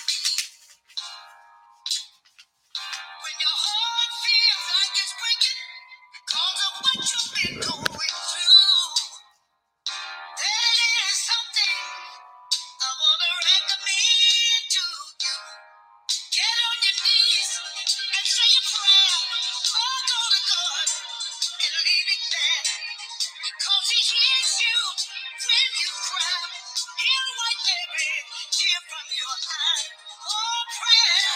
When your heart feels like it's breaking because of what you've been going through, there is something I want to recommend to you. Get on your knees and say a prayer. Or go to God and leave it there. Because He hears you when you cry. He'll wipe every tear from your eye. Oh, prayer.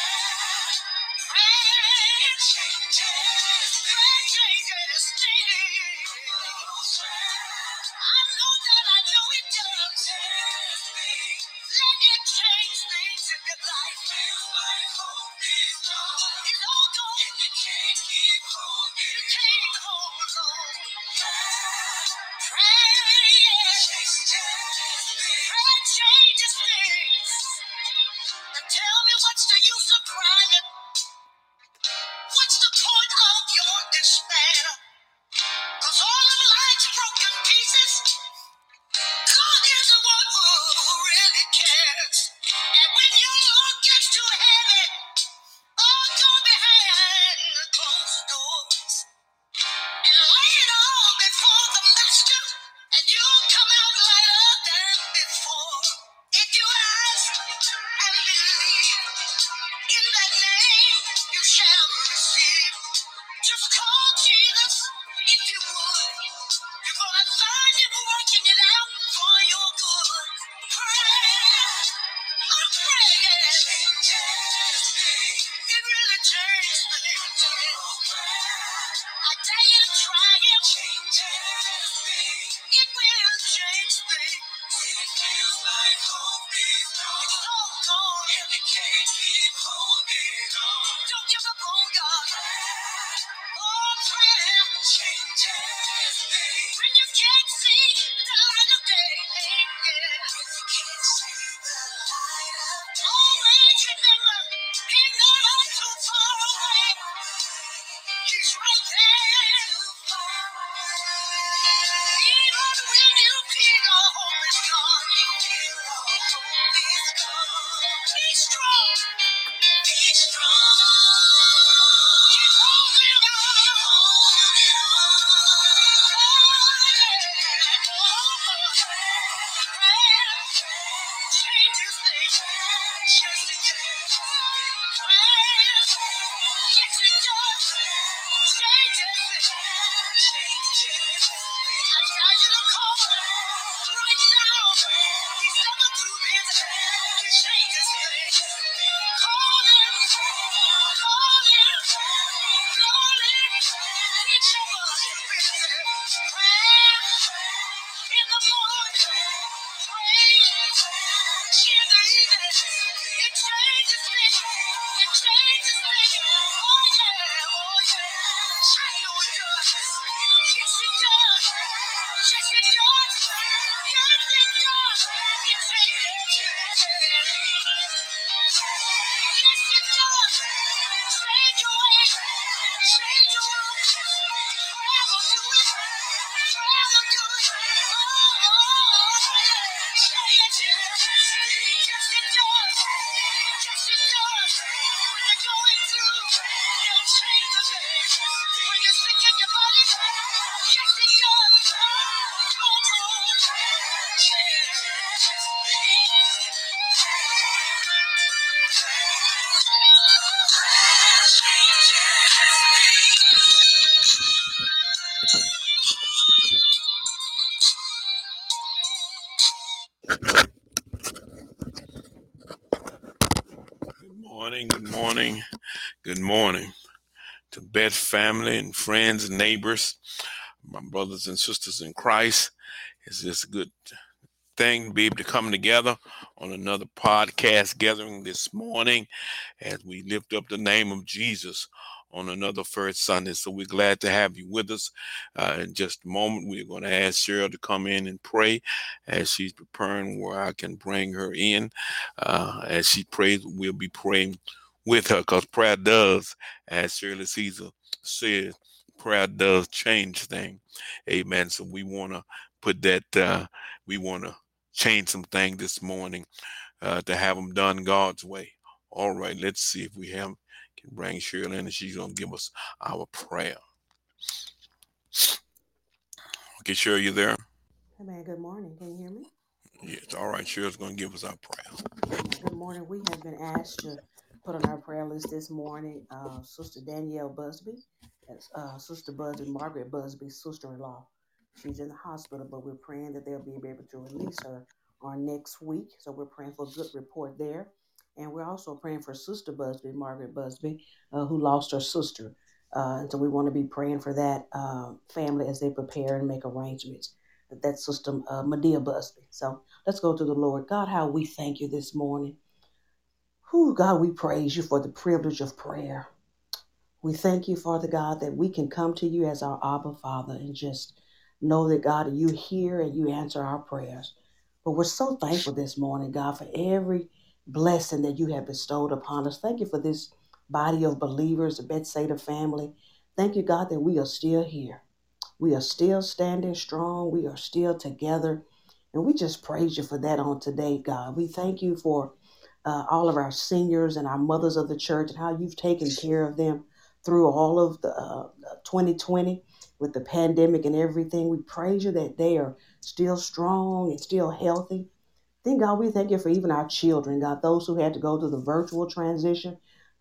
Prayer changes. Prayer changes things. I know that I know it does. Let it change things in your life. It's all gone. And you can't keep holding. You can't hold on. Prayer changes things. Now tell me what's the use of crying? What's the point of your despair? 'Cause all of life's broken pieces. God is the one who really cares. And when your load gets too heavy, oh, go behind the closed doors and lay it all before the Master, and you'll come out lighter than before. If you ask and believe in that name, you shall receive. Just call Jesus if you would. You're gonna find Him working it out for your good. Pray, pray, it really changes things. I dare you to try Him. It will change things. When it feels like hope is gone, it's all gone, and you can't keep holding on. Don't give up on God. Oh, prayer changes things. When you can't see the light of day, yeah. When you can't see the light of day, always remember He's not too far away. He's right there. Even when you feel all hope is gone, be strong. Be strong. Keep holding on. Changes things. Yes, it does. Yes, it does. Changes things. I tell you to call right now. He's never too busy. He changes things. Call Him. Call Him. Call Him. He's never too busy. Prayer in the morning. Pray in the evening. It changes things. It changes things. Oh yeah. Oh yeah. I know it does. Yes, it does. Yes, it does. Yes, it does. It changes. Yes, it does. Change your way. Change your way. Prayer will do it. Prayer will do it. Oh, change it. Yes, it does. Yes, it does. When you're going through, it'll change the thing. When you're sick in your body, yes, it does. Good morning, good morning, good morning to Beth family and friends and neighbors, my brothers and sisters in Christ. It's just a good thing to be able to come together on another podcast gathering this morning as we lift up the name of Jesus on another first Sunday. So we're glad to have you with us. In just a moment, we're going to ask Cheryl to come in and pray as she's preparing where I can bring her in. As she prays, we'll be praying with her because prayer does, as Shirley Caesar said, prayer does change things. Amen. So we want to put we want to change some things this morning to have them done God's way. All right, let's see if we have can bring Shirley in and she's gonna give us our prayer. Okay, Shirley, you there? Amen. Good morning. Can you hear me? Yes. All right, Shirley's gonna give us our prayer. Amen. Good morning. We have been asked to put on our prayer list this morning Sister Danielle Busby, that's Sister Busby, Margaret Busby's sister-in-law. She's in the hospital, but we're praying that they'll be able to release her on next week. So we're praying for a good report there. And we're also praying for Sister Busby, Margaret Busby, who lost her sister. And so we want to be praying for that family as they prepare and make arrangements. That Sister Medea Busby. So let's go to the Lord. God, how we thank you this morning. Who, God, we praise you for the privilege of prayer. We thank you, Father God, that we can come to you as our Abba Father and just know that, God, you hear and you answer our prayers. But we're so thankful this morning, God, for every blessing that you have bestowed upon us. Thank you for this body of believers, the Bethsaida family. Thank you, God, that we are still here. We are still standing strong. We are still together. And we just praise you for that on today, God. We thank you for all of our seniors and our mothers of the church and how you've taken care of them through all of the 2020 with the pandemic and everything. We praise you that they are still strong and still healthy. Then, God, we thank you for even our children, God, those who had to go through the virtual transition,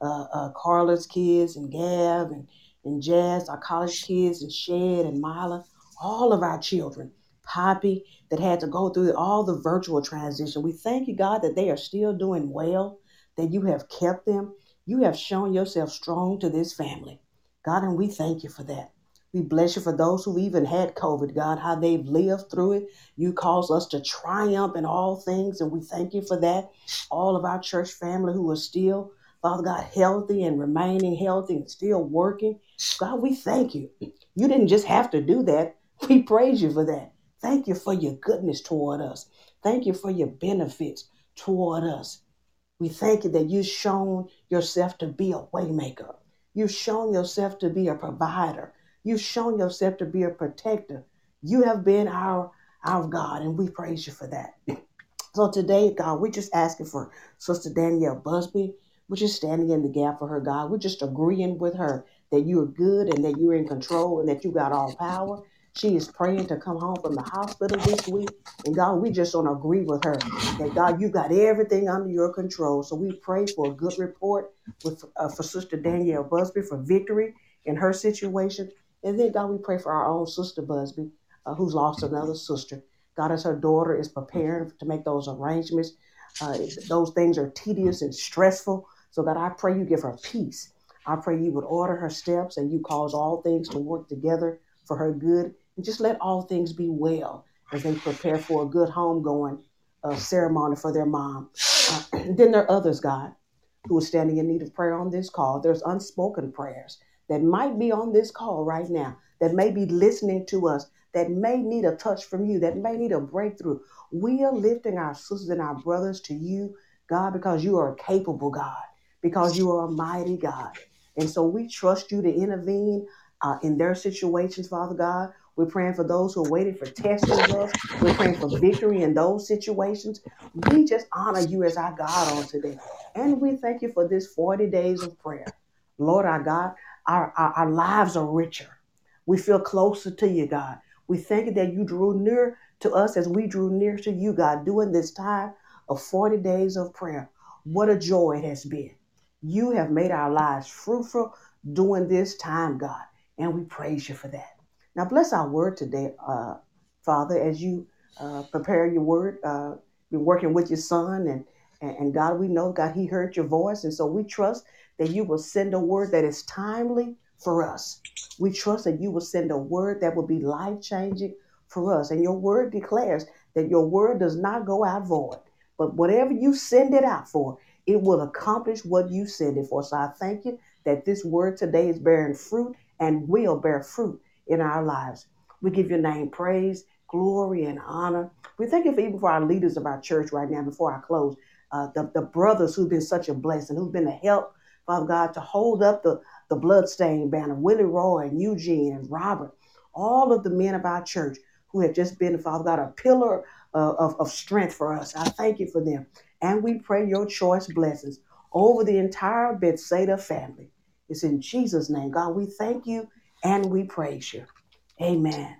Carla's kids and Gav and Jazz, our college kids and Shed and Mila, all of our children, Poppy, that had to go through all the virtual transition. We thank you, God, that they are still doing well, that you have kept them. You have shown yourself strong to this family, God, and we thank you for that. We bless you for those who even had COVID, God, how they've lived through it. You cause us to triumph in all things, and we thank you for that. All of our church family who are still, Father God, healthy and remaining healthy and still working. God, we thank you. You didn't just have to do that. We praise you for that. Thank you for your goodness toward us. Thank you for your benefits toward us. We thank you that you've shown yourself to be a waymaker. You've shown yourself to be a provider. You've shown yourself to be a protector. You have been our God, and we praise you for that. So today, God, we're just asking for Sister Danielle Busby. We're just standing in the gap for her, God. We're just agreeing with her that you are good and that you're in control and that you got all power. She is praying to come home from the hospital this week. And God, we just want to agree with her that, God, you got everything under your control. So we pray for a good report for Sister Danielle Busby for victory in her situation. And then, God, we pray for our own Sister Busby, who's lost another sister. God, as her daughter is preparing to make those arrangements, those things are tedious and stressful. So, God, I pray you give her peace. I pray you would order her steps and you cause all things to work together for her good. And just let all things be well as they prepare for a good homegoing ceremony for their mom. Then there are others, God, who are standing in need of prayer on this call. There's unspoken prayers that might be on this call right now, that may be listening to us, that may need a touch from you, that may need a breakthrough. We are lifting our sisters and our brothers to you, God, because you are a capable God, because you are a mighty God. And so we trust you to intervene in their situations, Father God. We're praying for those who are waiting for test results. We're praying for victory in those situations. We just honor you as our God on today. And we thank you for this 40 days of prayer. Lord our God, our lives are richer. We feel closer to you, God. We thank you that you drew near to us as we drew near to you, God, during this time of 40 days of prayer. What a joy it has been. You have made our lives fruitful during this time, God, and we praise you for that. Now, bless our word today, Father, as you prepare your word. Been working with your son, and God, we know, God, he heard your voice, and so we trust that you will send a word that is timely for us. We trust that you will send a word that will be life changing for us. And your word declares that your word does not go out void, but whatever you send it out for, it will accomplish what you send it for. So I thank you that this word today is bearing fruit and will bear fruit in our lives. We give your name praise, glory, and honor. We thank you for even for our leaders of our church right now before I close. The brothers who've been such a blessing, who've been a help, Father God, to hold up the bloodstained banner, Willie Roy and Eugene and Robert, all of the men of our church who have just been, Father God, a pillar of strength for us. I thank you for them. And we pray your choice blessings over the entire Bethsaida family. It's in Jesus' name. God, we thank you and we praise you. Amen.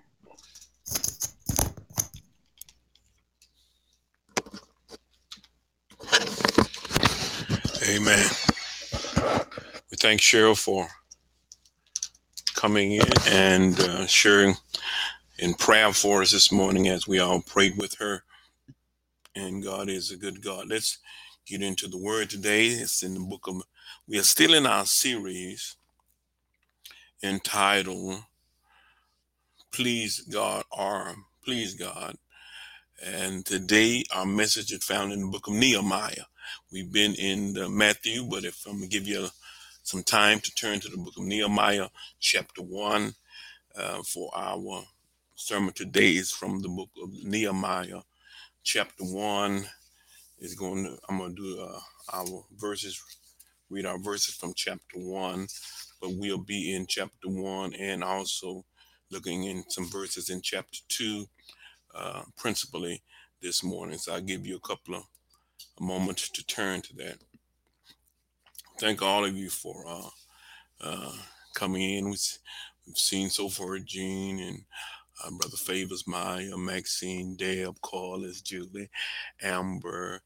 Amen. We thank Cheryl for coming in and sharing in prayer for us this morning as we all prayed with her. And God is a good God. Let's get into the word today. It's in the book of, we are still in our series entitled Please God or Please God. And today our message is found in the book of Nehemiah. We've been in Matthew, but if I'm going to give you some time to turn to the book of Nehemiah, chapter 1, for our sermon today is from the book of Nehemiah, chapter 1. I'm going to do our verses, read our verses from chapter 1, but we'll be in chapter 1 and also looking in some verses in chapter 2, principally this morning. So I'll give you a moment to turn to that. Thank all of you for coming in. We've seen so far Jean and Brother Favors, Maya, Maxine, Deb, Carlos, Julie, Amber,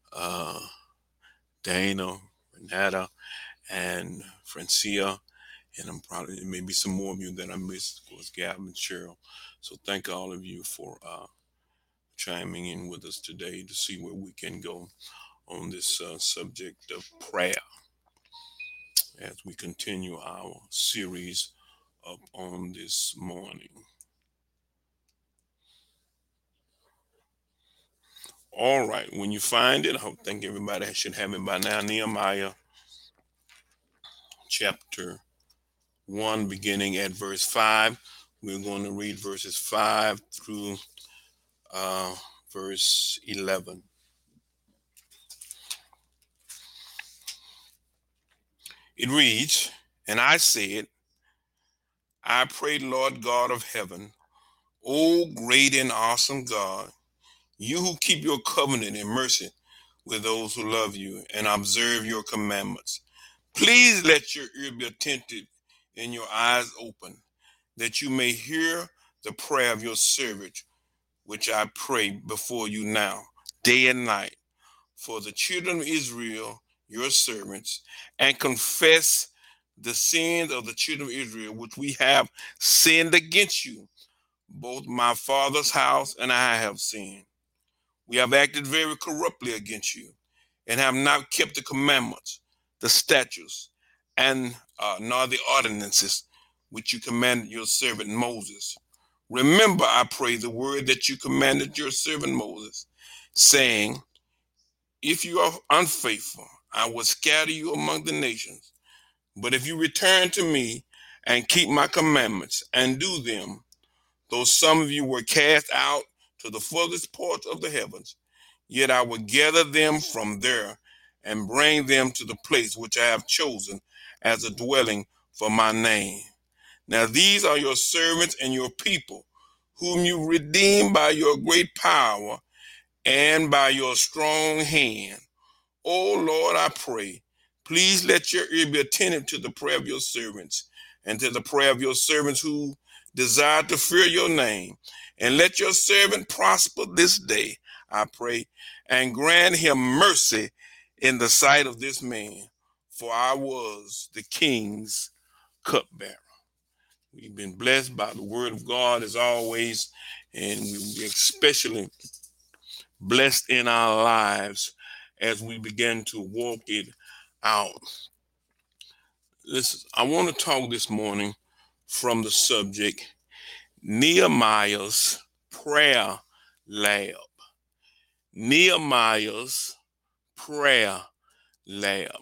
Dana, Renata, and Francia. And I'm probably maybe some more of you that I missed, of course, Gavin and Cheryl. So thank all of you for chiming in with us today to see where we can go on this subject of prayer as we continue our series up on this morning. All right, when you find it, I think everybody should have it by now. Nehemiah chapter 1, beginning at verse 5. We're going to read verses 5 through verse 11. It reads, "And I said, I pray, Lord God of heaven, O great and awesome God, you who keep your covenant and mercy with those who love you and observe your commandments. Please let your ear be attentive and your eyes open, that you may hear the prayer of your servant, which I pray before you now, day and night, for the children of Israel, your servants, and confess the sins of the children of Israel, which we have sinned against you. Both my father's house and I have sinned. We have acted very corruptly against you, and have not kept the commandments, the statutes, and nor the ordinances which you commanded your servant Moses. Remember, I pray, the word that you commanded your servant Moses, saying, if you are unfaithful, I will scatter you among the nations. But if you return to me and keep my commandments and do them, though some of you were cast out to the furthest part of the heavens, yet I will gather them from there and bring them to the place which I have chosen as a dwelling for my name. Now these are your servants and your people, whom you redeemed by your great power and by your strong hand. O Lord, I pray, please let your ear be attentive to the prayer of your servants and to the prayer of your servants who desire to fear your name. And let your servant prosper this day, I pray, and grant him mercy in the sight of this man, for I was the king's cupbearer. We've been blessed by the word of God as always, and we especially blessed in our lives as we begin to walk it out. Listen, I want to talk this morning from the subject Nehemiah's prayer lab. Nehemiah's prayer lab.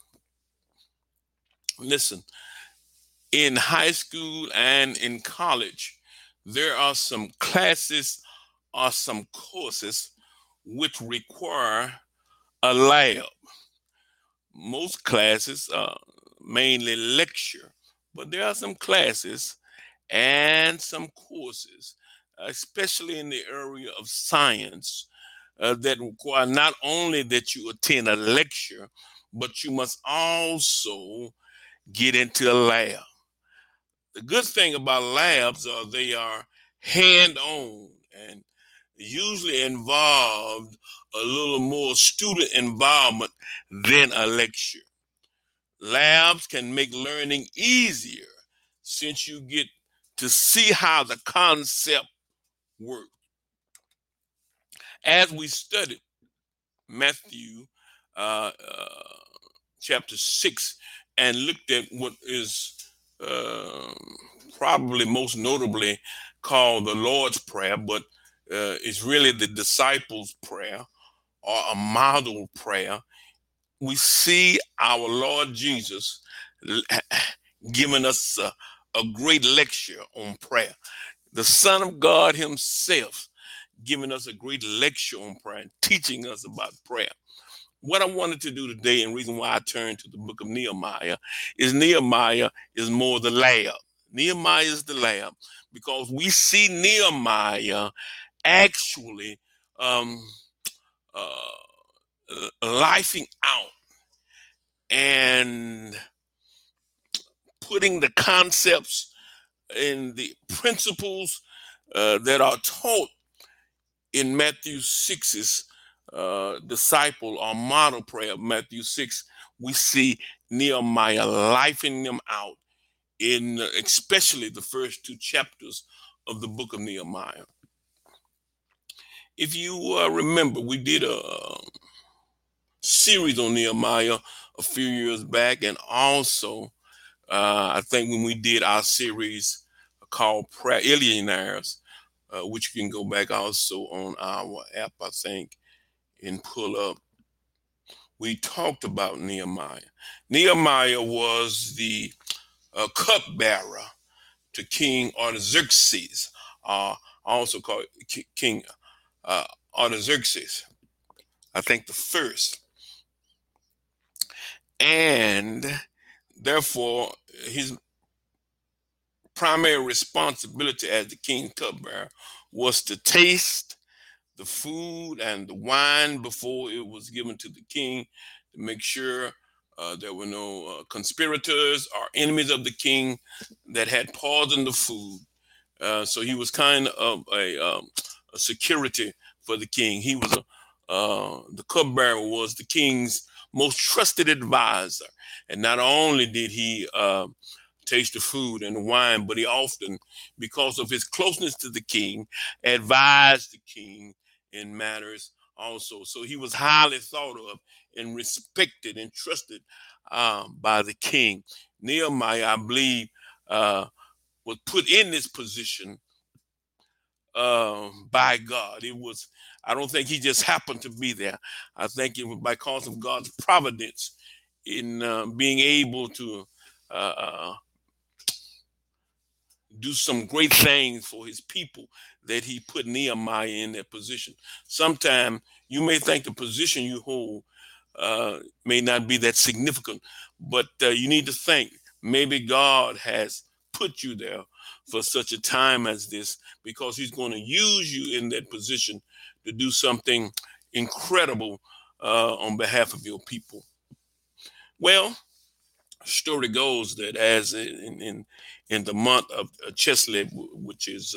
Listen, in high school and in college, there are some classes or some courses which require a lab. Most classes mainly lecture, but there are some classes and some courses, especially in the area of science, that require not only that you attend a lecture, but you must also get into a lab. The good thing about labs are they are hand-on and usually involved a little more student involvement than a lecture. Labs can make learning easier since you get to see how the concept works. As we studied Matthew uh, uh, chapter 6 and looked at what is uh, probably most notably called the Lord's Prayer, but it's really the disciples' prayer or a model prayer. We see our Lord Jesus giving us a great lecture on prayer. The Son of God himself giving us a great lecture on prayer and teaching us about prayer. What I wanted to do today, and reason why I turned to the book of Nehemiah is more the lab. Nehemiah is the lab because we see Nehemiah actually lifing out and putting the concepts and the principles that are taught in Matthew 6's disciple or model prayer of Matthew 6. We see Nehemiah lifing them out in especially the first 2 chapters of the book of Nehemiah. If you remember, we did a series on Nehemiah a few years back, and also I think when we did our series called Prayer Illionaires, which you can go back also on our app, I think, and pull up, we talked about Nehemiah. Nehemiah was the cupbearer to King Artaxerxes, also called King Artaxerxes, I think the first. And therefore, his primary responsibility as the king cupbearer was to taste the food and the wine before it was given to the king, to make sure there were no conspirators or enemies of the king that had poisoned the food. So he was kind of a security for the king. He was the cupbearer was the king's most trusted advisor, and not only did he taste the food and the wine, but he often, because of his closeness to the king, advised the king in matters also. So he was highly thought of and respected and trusted by the king. Nehemiah, I believe, was put in this position by God. I don't think he just happened to be there. I think it was by cause of God's providence in being able to do some great things for his people that he put Nehemiah in that position. Sometimes you may think the position you hold may not be that significant, but you need to think maybe God has put you there for such a time as this, because he's going to use you in that position to do something incredible on behalf of your people. Well, story goes that as in the month of Chislev, which is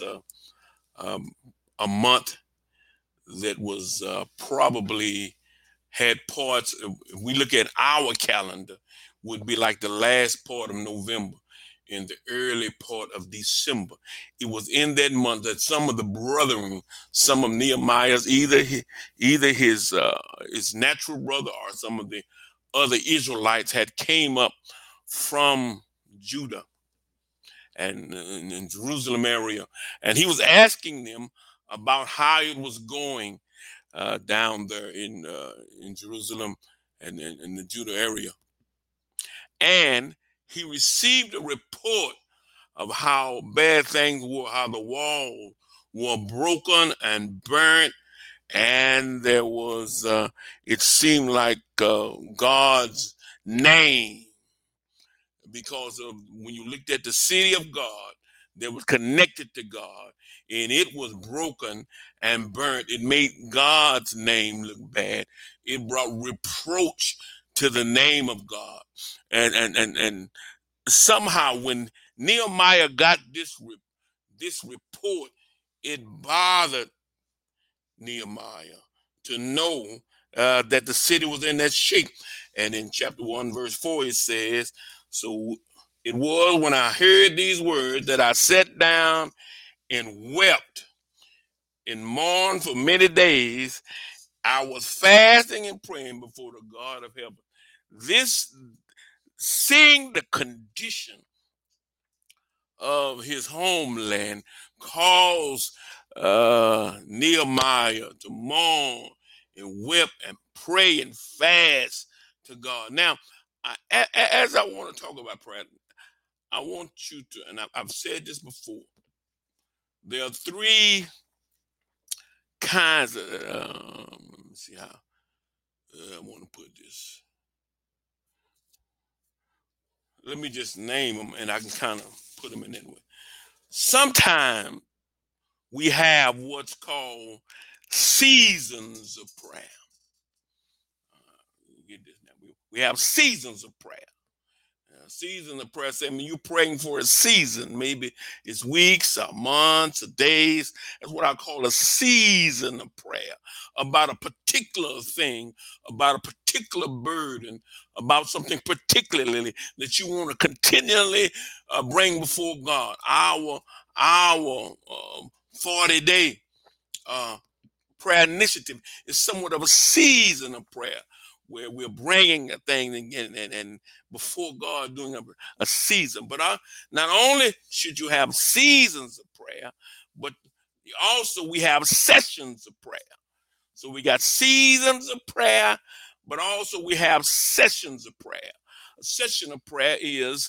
a month that was probably had parts, if we look at our calendar, would be like the last part of November, in the early part of December. It was in that month that some of the brethren, some of Nehemiah's, either his natural brother or some of the other Israelites had came up from Judah and in Jerusalem area, and he was asking them about how it was going down there in Jerusalem and in the Judah area. And he received a report of how bad things were, how the walls were broken and burnt, and there was, it seemed like God's name, because of when you looked at the city of God that was connected to God, and it was broken and burnt, it made God's name look bad. It brought reproach to the name of God. And somehow when Nehemiah got this report, it bothered Nehemiah to know that the city was in that shape. And in chapter 1, verse 4, it says, so it was when I heard these words that I sat down and wept and mourned for many days. I was fasting and praying before the God of heaven. This, seeing the condition of his homeland, caused Nehemiah to mourn and weep and pray and fast to God. Now, as I want to talk about prayer, I want you to, and I've said this before, there are three kinds of, let me see how I want to put this. Let me just name them and I can kind of put them in that way. Sometimes we have what's called seasons of prayer. Get this now. We have seasons of prayer. Season of prayer, I mean, you're praying for a season. Maybe it's weeks or months or days. That's what I call a season of prayer, about a particular thing, about a particular burden, about something particularly that you want to continually bring before God. Our 40-day prayer initiative is somewhat of a season of prayer, where we're bringing a thing and before God doing a season. But not only should you have seasons of prayer, but also we have sessions of prayer. So we got seasons of prayer, but also we have sessions of prayer. A session of prayer is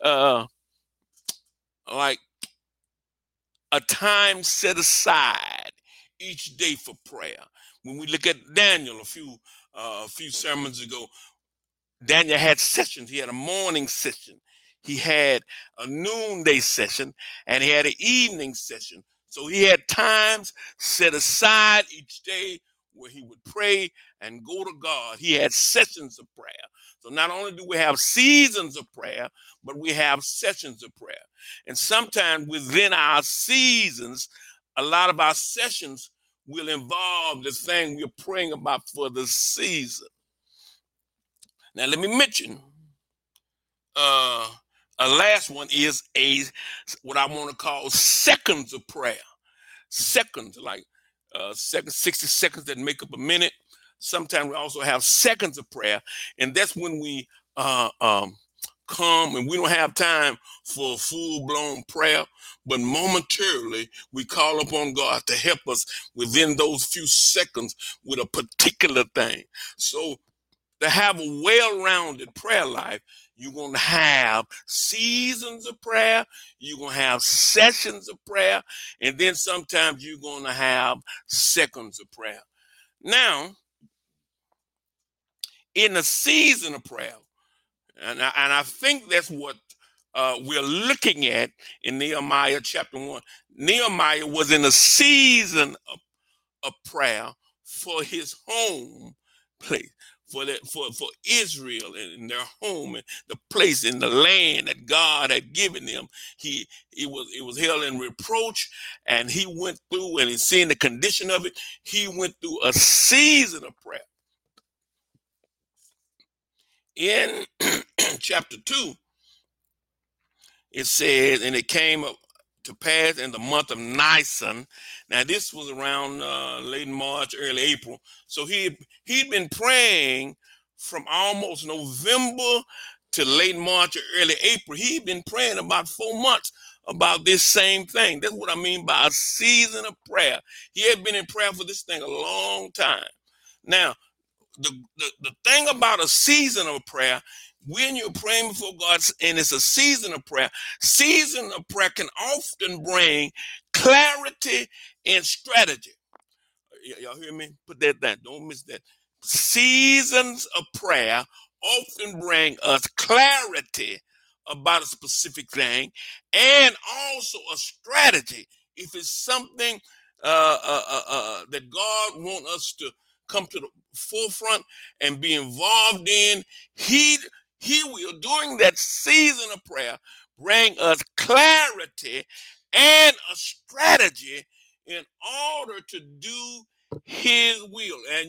like a time set aside each day for prayer. When we look at Daniel a few sermons ago, Daniel had sessions. He had a morning session, he had a noonday session, and he had an evening session. So he had times set aside each day where he would pray and go to God. He had sessions of prayer. So not only do we have seasons of prayer, but we have sessions of prayer. And sometimes within our seasons, a lot of our sessions will involve the thing we're praying about for the season. Now, let me mention a last one is what I want to call seconds of prayer. Seconds, like 60 seconds that make up a minute. Sometimes we also have seconds of prayer, and that's when we come and we don't have time for full-blown prayer, but momentarily we call upon God to help us within those few seconds with a particular thing. So to have a well-rounded prayer life, you're going to have seasons of prayer, you're going to have sessions of prayer, and then sometimes you're going to have seconds of prayer. Now, in a season of prayer, and I think that's what we're looking at in Nehemiah chapter 1. Nehemiah was in a season of prayer for his home place, for Israel and their home and the place in the land that God had given them. It was held in reproach, and he went through, and seeing the condition of it, he went through a season of prayer. In chapter 2, it says, and it came up to pass in the month of Nisan. Now, this was around late March, early April. So he'd been praying from almost November to late March or early April. He'd been praying about 4 months about this same thing. That's what I mean by a season of prayer. He had been in prayer for this thing a long time. Now, the thing about a season of prayer, when you're praying before God and it's a season of prayer can often bring clarity and strategy. Y'all hear me? Put that down. Don't miss that. Seasons of prayer often bring us clarity about a specific thing and also a strategy. If it's something that God wants us come to the forefront and be involved in, he will, during that season of prayer, bring us clarity and a strategy in order to do his will. And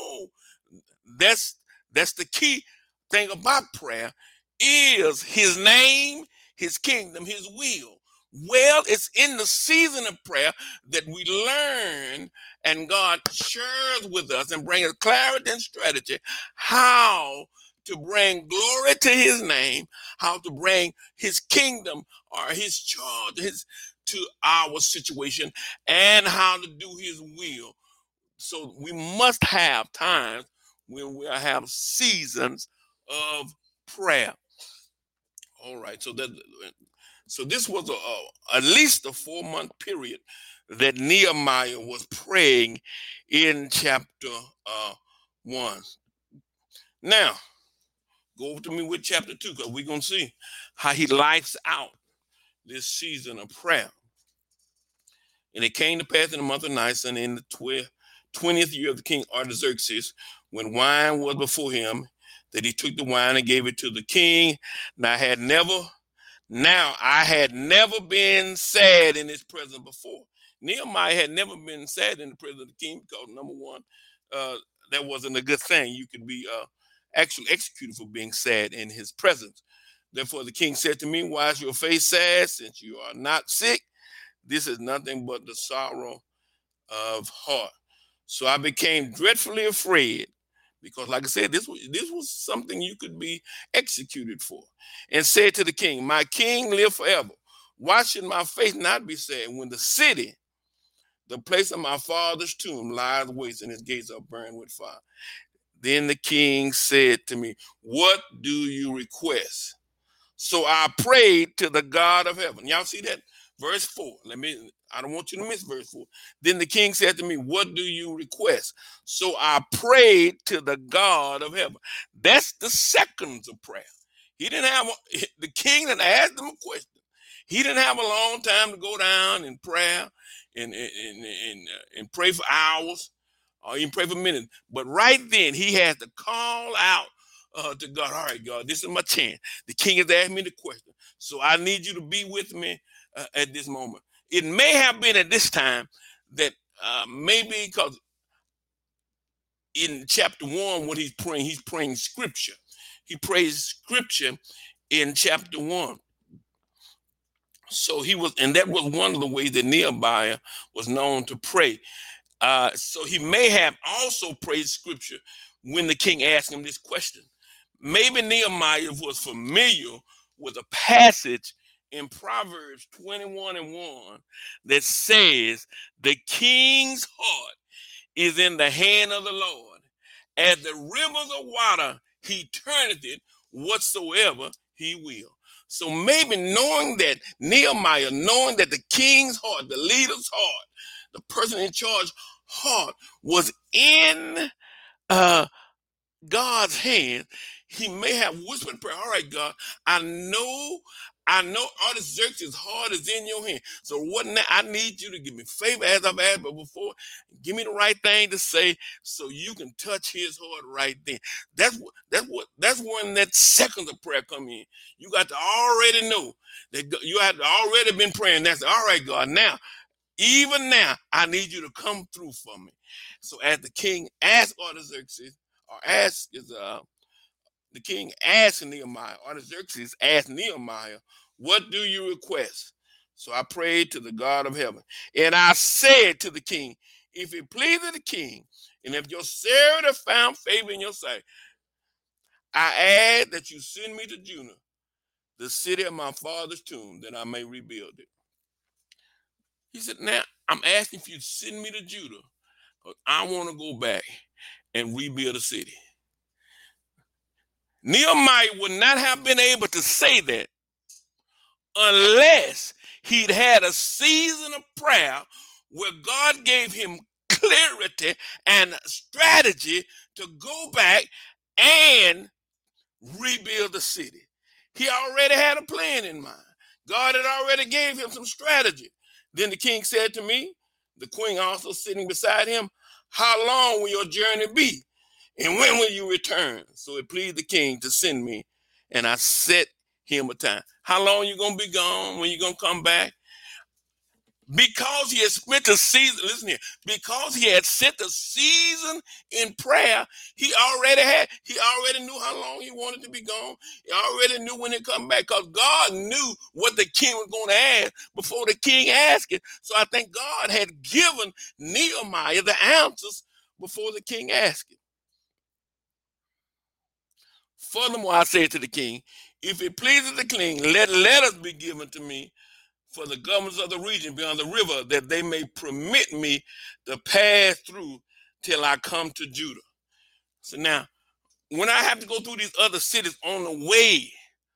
that's the key thing about prayer is his name, his kingdom, his will. Well, it's in the season of prayer that we learn and God shares with us and brings clarity and strategy how to bring glory to his name, how to bring his kingdom or his charge to our situation, and how to do his will. So we must have times when we have seasons of prayer. All right, so this was at least a 4-month period that Nehemiah was praying in chapter 1. Now, go over to me with chapter 2, because we're going to see how he lights out this season of prayer. And it came to pass in the month of Nisan in the 20th year of the king Artaxerxes, when wine was before him, that he took the wine and gave it to the king. Now I had never been sad in his presence before. Nehemiah had never been sad in the presence of the king because, number one, that wasn't a good thing. You could be actually executed for being sad in his presence. Therefore, the king said to me, why is your face sad, since you are not sick? This is nothing but the sorrow of heart. So I became dreadfully afraid, because, like I said, this was something you could be executed for, and said to the king, my king, live forever. Why should my face not be sad when the city, the place of my father's tomb, lies waste and its gates are burned with fire? Then the king said to me, what do you request? So I prayed to the God of heaven. Y'all see that? Verse 4. I don't want you to miss verse 4. Then the king said to me, what do you request? So I prayed to the God of heaven. That's the seconds of prayer. The king that asked him a question. He didn't have a long time to go down in prayer and pray for hours or even pray for minutes. But right then he had to call out to God. All right, God, this is my chance. The king has asked me the question, so I need you to be with me at this moment. It may have been at this time that maybe because in chapter 1, what he's praying scripture. He prays scripture in chapter 1. So and that was one of the ways that Nehemiah was known to pray. So he may have also prayed scripture when the king asked him this question. Maybe Nehemiah was familiar with a passage in Proverbs 21:1 that says, the king's heart is in the hand of the Lord. As the rivers of water, he turneth it whatsoever he will. So maybe knowing that the king's heart, the leader's heart, the person in charge heart was in God's hand, he may have whispered prayer. All right, God, I know Artaxerxes' heart is in your hand. So I need you to give me favor as I've asked before. Give me the right thing to say so you can touch his heart right then. That's when that seconds of prayer come in. You got to already know that you had already been praying. That's all right, God. Even now, I need you to come through for me. So as the king asked Artaxerxes, the king asked Nehemiah, Artaxerxes asked Nehemiah, what do you request? So I prayed to the God of heaven. And I said to the king, if it pleases the king, and if your servant have found favor in your sight, I ask that you send me to Judah, the city of my father's tomb, that I may rebuild it. He said, now I'm asking if you send me to Judah, because I want to go back and rebuild the city. Nehemiah would not have been able to say that unless he'd had a season of prayer where God gave him clarity and strategy to go back and rebuild the city. He already had a plan in mind. God had already gave him some strategy. Then the king said to me, the queen also sitting beside him, How long will your journey be? And when will you return? So it pleased the king to send me, and I set him a time. How long you going to be gone? When you going to come back? Because he had spent the season, listen here, because he had set the season in prayer, he already knew how long he wanted to be gone. He already knew when he'd come back, because God knew what the king was going to ask before the king asked it. So I think God had given Nehemiah the answers before the king asked it. Furthermore, I said to the king, if it pleases the king, let letters be given to me for the governors of the region beyond the river, that they may permit me to pass through till I come to Judah. So now, when I have to go through these other cities on the way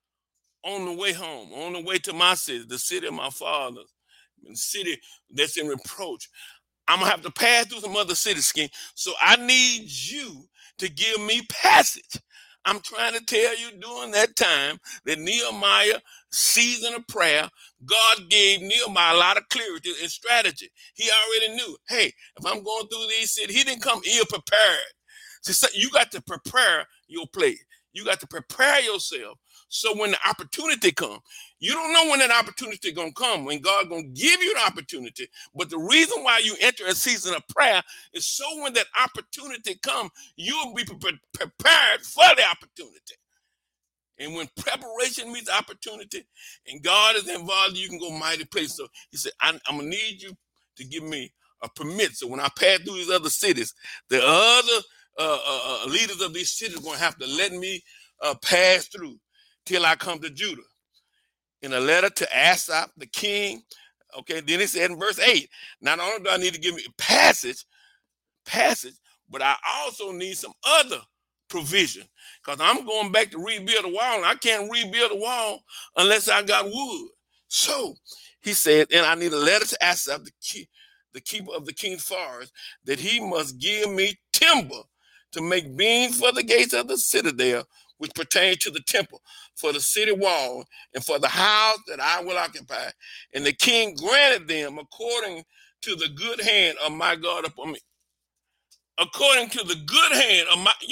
home, on the way to my city, the city of my fathers, the city that's in reproach, I'm going to have to pass through some other cities, King. So I need you to give me passage. I'm trying to tell you during that time that Nehemiah season of prayer, God gave Nehemiah a lot of clarity and strategy. He already knew, hey, if I'm going through these cities, he didn't come ill prepared. So you got to prepare your place. You got to prepare yourself. So when the opportunity comes, you don't know when that opportunity is going to come, when God going to give you the opportunity. But the reason why you enter a season of prayer is so when that opportunity comes, you'll be prepared for the opportunity. And when preparation meets opportunity and God is involved, you can go mighty place. So he said, I'm going to need you to give me a permit. So when I pass through these other cities, the other leaders of these cities are going to have to let me pass through till I come to Judah. In a letter to Asaph, the king, okay, then it said in verse 8, not only do I need to give me passage, but I also need some other provision, because I'm going back to rebuild the wall, and I can't rebuild the wall unless I got wood. So he said, and I need a letter to Asaph, the keeper of the king's forest, that he must give me timber to make beams for the gates of the citadel, which pertain to the temple, for the city wall, and for the house that I will occupy. And the king granted them according to the good hand of my God upon me. According to the good hand of my,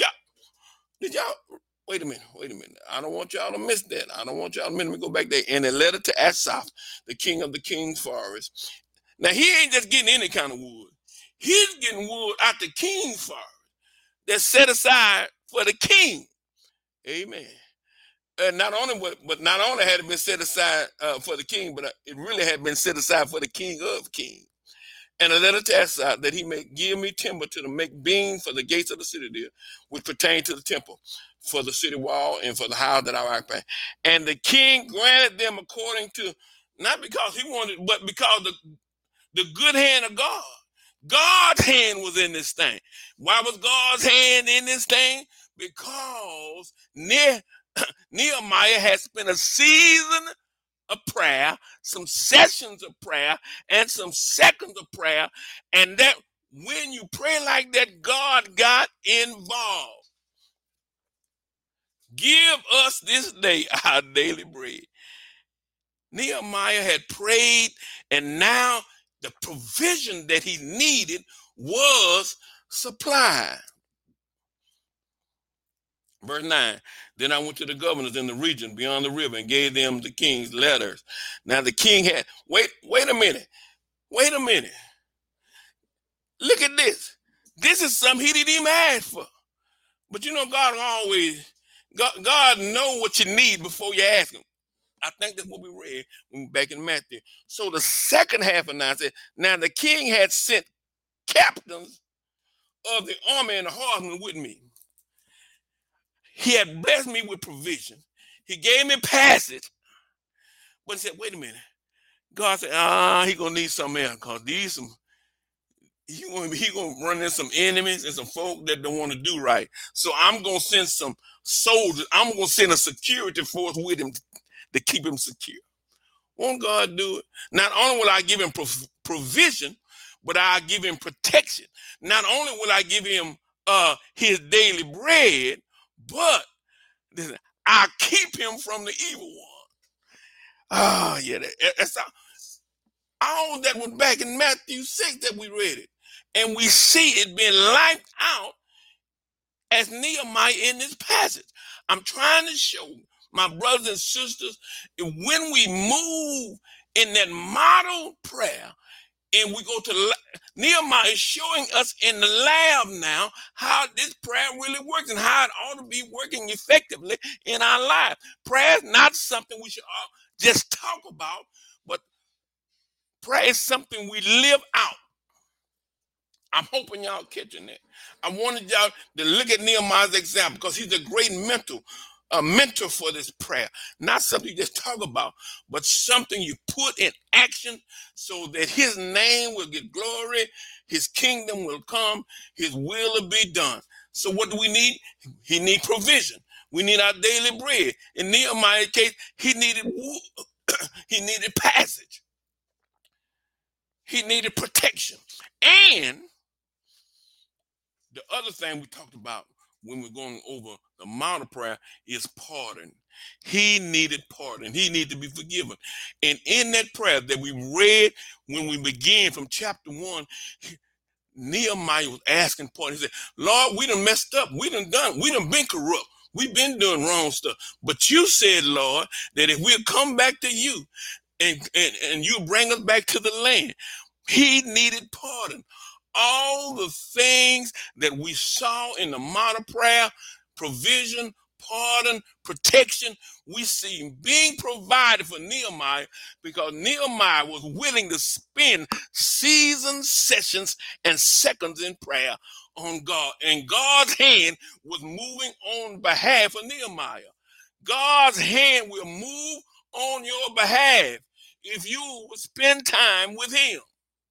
wait a minute. I don't want y'all to miss that. Let me go back there. And a letter to Asaph, the king of the king's forest. Now, he ain't just getting any kind of wood. He's getting wood out the king's forest that's set aside for the king. Amen. Not only had it been set aside for the king, but it really had been set aside for the king of kings. And a letter to Asaph, that he may give me timber to make beams for the gates of the citadel, which pertain to the temple, for the city wall, and for the house that I occupy. And the king granted them according to, not because he wanted, but because the good hand of God. God's hand was in this thing. Why was God's hand in this thing? Because Nehemiah had spent a season of prayer, some sessions of prayer, and some seconds of prayer. And that when you pray like that, God got involved. Give us this day our daily bread. Nehemiah had prayed, and now the provision that he needed was supplied. Verse 9, then I went to the governors in the region beyond the river and gave them the king's letters. Now the king had, wait a minute. Look at this. This is something he didn't even ask for. But you know, God know what you need before you ask him. I think that's what we read back in Matthew. So the second half of 9 said, now the king had sent captains of the army and the horsemen with me. He had blessed me with provision. He gave me passage. But he said, wait a minute. God said, he going to need something else, because he going to run into some enemies and some folk that don't want to do right. So I'm going to send some soldiers. I'm going to send a security force with him to keep him secure. Won't God do it? Not only will I give him provision, but I'll give him protection. Not only will I give him his daily bread, but I'll keep him from the evil one. Yeah, that's all that was back in Matthew 6 that we read it. And we see it being lived out as Nehemiah in this passage. I'm trying to show my brothers and sisters, when we move in that model prayer, and we go to Nehemiah is showing us in the lab now how this prayer really works and how it ought to be working effectively in our life. Prayer is not something we should just talk about, but prayer is something we live out. I'm hoping y'all catching that. I wanted y'all to look at Nehemiah's example because he's a great mentor for this prayer. Not something you just talk about, but something you put in action so that his name will get glory, his kingdom will come, his will will be done. So what do we need? He needs provision. We need our daily bread. In Nehemiah's case, he needed he needed passage. He needed protection. And the other thing we talked about when we're going over the model prayer is pardon. He needed pardon. He needed to be forgiven. And in that prayer that we read when we began from chapter 1, Nehemiah was asking pardon. He said, Lord, we done messed up. We done been corrupt. We've been doing wrong stuff. But you said, Lord, that if we'll come back to you and you bring us back to the land, he needed pardon. All the things that we saw in the model prayer, provision, pardon, protection, we see being provided for Nehemiah because Nehemiah was willing to spend seasons, sessions, and seconds in prayer on God. And God's hand was moving on behalf of Nehemiah. God's hand will move on your behalf if you would spend time with him.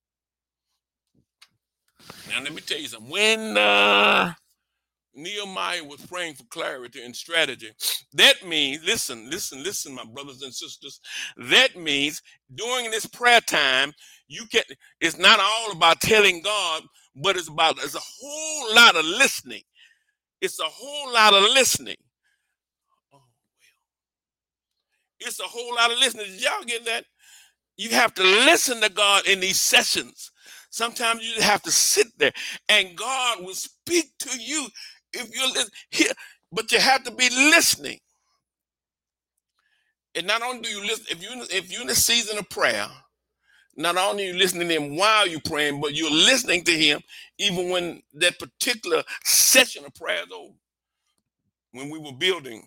Now, let me tell you something. When Nehemiah was praying for clarity and strategy, that means, listen, my brothers and sisters, that means during this prayer time, it's not all about telling God, but it's a whole lot of listening. It's a whole lot of listening. It's a whole lot of listening. Did y'all get that? You have to listen to God in these sessions. Sometimes you have to sit there and God will speak to you if you're here, but you have to be listening. And not only do you listen, if you're in a season of prayer, not only are you listening to him while you're praying, but you're listening to him even when that particular session of prayer is over. When we were building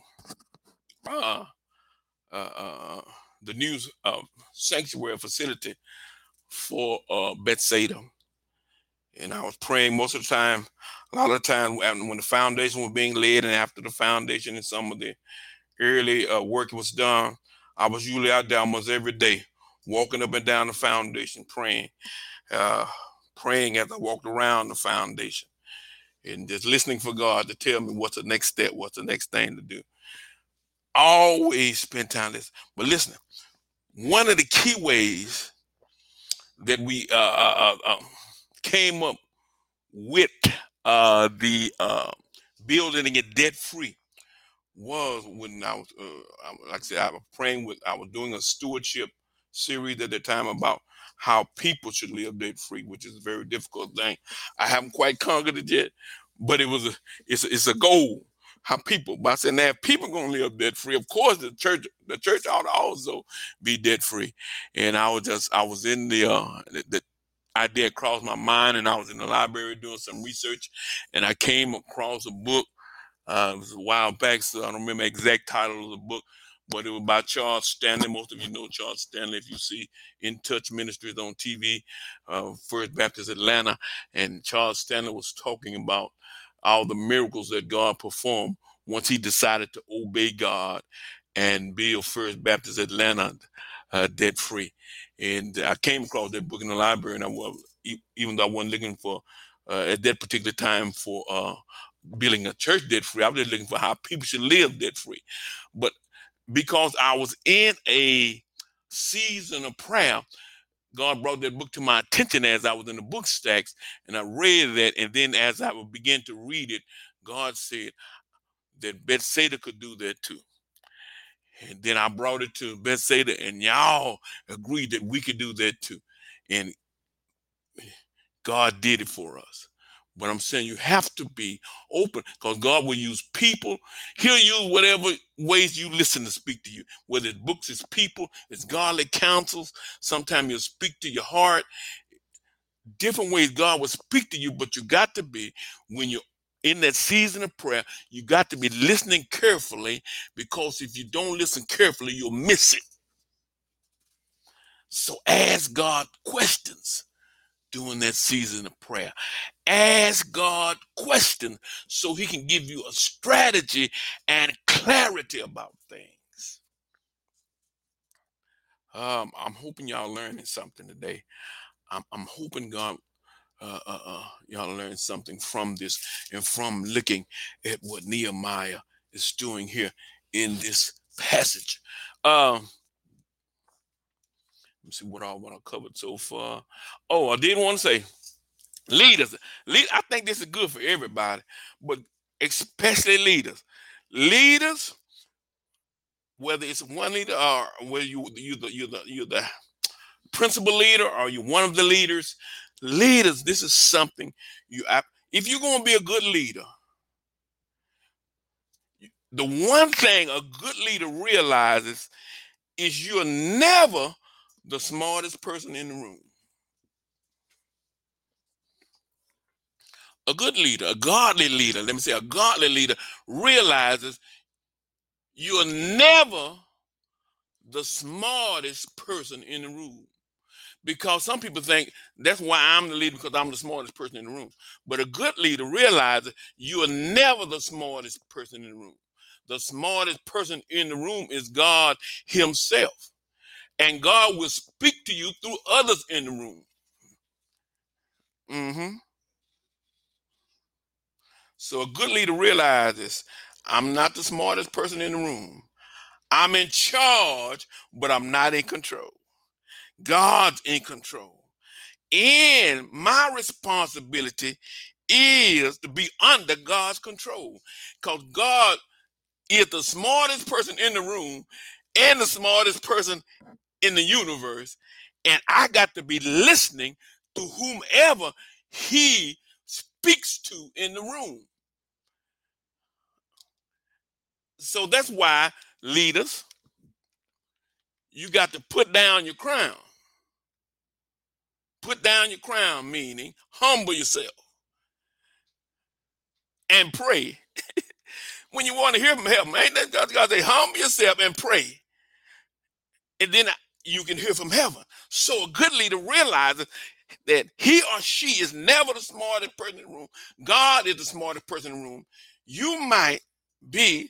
the new sanctuary facility for Bethsaida, and I was praying most of the time, a lot of the time when the foundation was being laid and after the foundation and some of the early work was done, I was usually out there almost every day, walking up and down the foundation, praying as I walked around the foundation and just listening for God to tell me what's the next step, what's the next thing to do. Always spend time listening. But listen, one of the key ways that we came up with the building and get debt free was when I was, like I said, I was doing a stewardship series at the time about how people should live debt free, which is a very difficult thing. I haven't quite conquered it yet, but it's a goal. How people, by saying that people gonna live debt free, of course the church ought to also be debt free. And I was in the idea crossed my mind, and I was in the library doing some research, and I came across a book. It was a while back, so I don't remember the exact title of the book, but it was by Charles Stanley. Most of you know Charles Stanley if you see In Touch Ministries on TV, First Baptist Atlanta, and Charles Stanley was talking about all the miracles that God performed once he decided to obey God and build First Baptist Atlanta debt free. And I came across that book in the library, and even though I wasn't looking for at that particular time for building a church debt free, I was just looking for how people should live debt free. But because I was in a season of prayer, God brought that book to my attention as I was in the book stacks, and I read that. And then as I would begin to read it, God said that Bethsaida could do that too. And then I brought it to Bethsaida, and y'all agreed that we could do that too. And God did it for us. But I'm saying you have to be open, because God will use people. He'll use whatever ways you listen to speak to you, whether it's books, it's people, it's godly counsels. Sometimes he'll speak to your heart. Different ways God will speak to you, but you got to be, when you're in that season of prayer, you got to be listening carefully, because if you don't listen carefully, you'll miss it. So ask God questions during that season of prayer. Ask God questions so he can give you a strategy and clarity about things. I'm hoping y'all learning something today. I'm hoping God y'all learn something from this and from looking at what Nehemiah is doing here in this passage. Let me see what I want to cover so far. Oh, I did want to say leaders. I think this is good for everybody, but especially leaders. Leaders, whether it's one leader or whether you're the principal leader or you're one of the leaders, this is something if you're going to be a good leader, the one thing a good leader realizes is you're never the smartest person in the room. A good leader, a godly leader, let me say a godly leader realizes you're never the smartest person in the room. Because some people think that's why I'm the leader, because I'm the smartest person in the room. But a good leader realizes you are never the smartest person in the room. The smartest person in the room is God himself. And God will speak to you through others in the room. So a good leader realizes I'm not the smartest person in the room. I'm in charge, but I'm not in control. God's in control. And my responsibility is to be under God's control, because God is the smartest person in the room and the smartest person in the universe. And I got to be listening to whomever he speaks to in the room. So that's why, leaders, you got to put down your crown. Put down your crown, meaning humble yourself and pray. When you want to hear from heaven, ain't that God say, humble yourself and pray. And then you can hear from heaven. So a good leader realizes that he or she is never the smartest person in the room. God is the smartest person in the room. You might be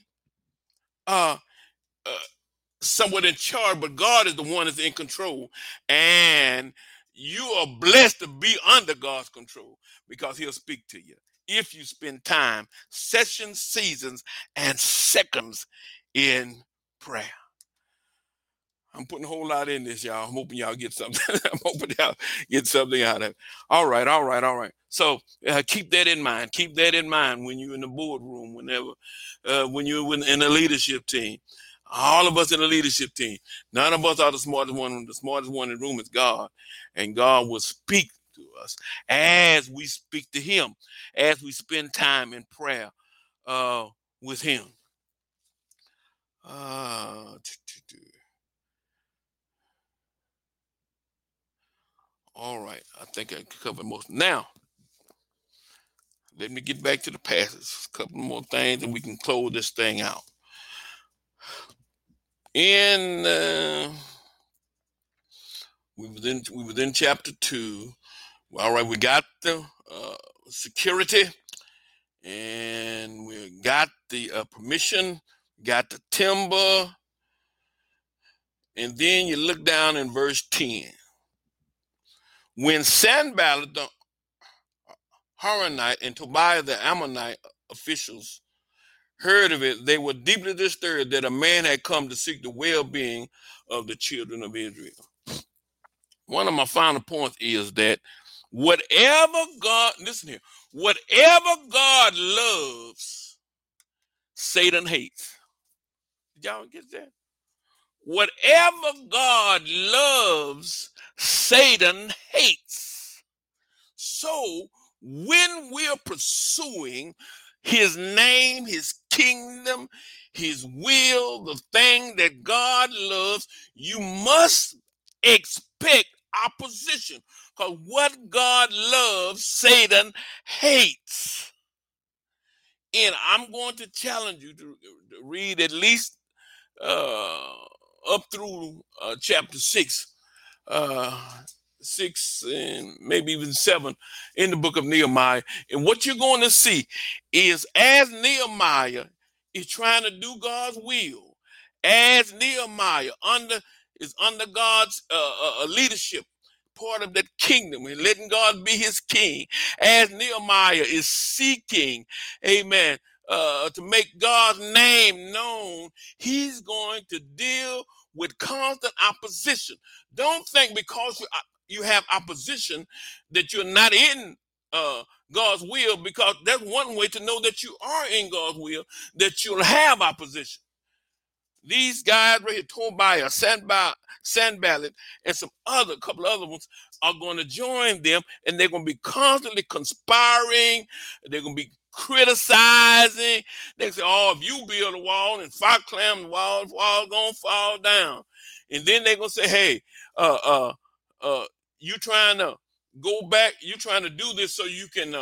somewhat in charge, but God is the one that's in control. And you are blessed to be under God's control, because he'll speak to you if you spend time, sessions, seasons, and seconds in prayer. I'm putting a whole lot in this, y'all. I'm hoping y'all get something. I'm hoping y'all get something out of it. All right. So keep that in mind. Keep that in mind when you're in the boardroom, whenever, when you're in the leadership team. All of us in the leadership team. None of us are the smartest one. The smartest one in the room is God. And God will speak to us as we speak to him, as we spend time in prayer with him. All right, I think I covered most. Now, let me get back to the passage. A couple more things, and we can close this thing out. We was in chapter 2. All right, we got the security, and we got the permission, got the timber, and then you look down in verse 10. When Sanballat the Horonite and Tobiah the Ammonite officials heard of it, they were deeply disturbed that a man had come to seek the well-being of the children of Israel. One of my final points is that whatever God loves, Satan hates. Did y'all get that? Whatever God loves, Satan hates. So when we're pursuing his name, his kingdom, his will, the thing that God loves, you must expect opposition. Because what God loves, Satan hates. And I'm going to challenge you to read at least up through chapter 6. 6 and maybe even 7 in the book of Nehemiah. And what you're going to see is as Nehemiah is trying to do God's will, as Nehemiah is under God's leadership, part of that kingdom, and letting God be his king, as Nehemiah is seeking, amen, to make God's name known, he's going to deal with constant opposition. Don't think because you have opposition that you're not in God's will, because that's one way to know that you are in God's will, that you'll have opposition. These guys right here, Tobiah, Sanballat, and couple other ones are going to join them, and they're going to be constantly conspiring. They're going to be criticizing. They say, "Oh, if you build a wall and fire climb the wall's going to fall down." And then they're going to say, "Hey, you trying to go back? You trying to do this so you can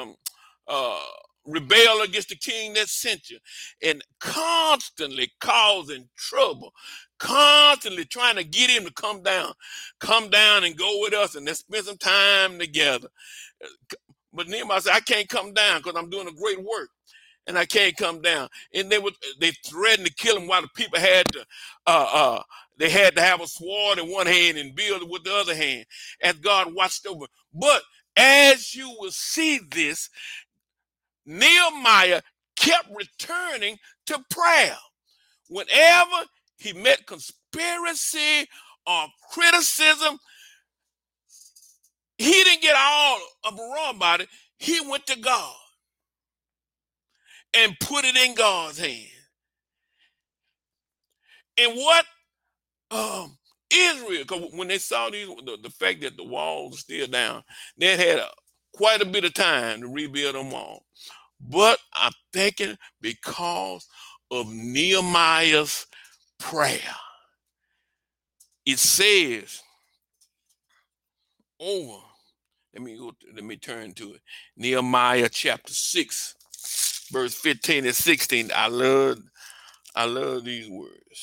rebel against the king that sent you," and constantly causing trouble, constantly trying to get him to come down and go with us and let's spend some time together. But Nehemiah said, "I can't come down because I'm doing a great work and I can't come down." And they threatened to kill him while the people had to have a sword in one hand and build it with the other hand as God watched over. But as you will see this, Nehemiah kept returning to prayer. Whenever he met conspiracy or criticism, he didn't get all uproar about it. He went to God and put it in God's hand. And what Israel, because when they saw the fact that the walls were still down, they had quite a bit of time to rebuild them walls. But I'm thinking because of Nehemiah's prayer, it says over. Let me turn to it. Nehemiah chapter 6, verse 15 and 16. I love these words.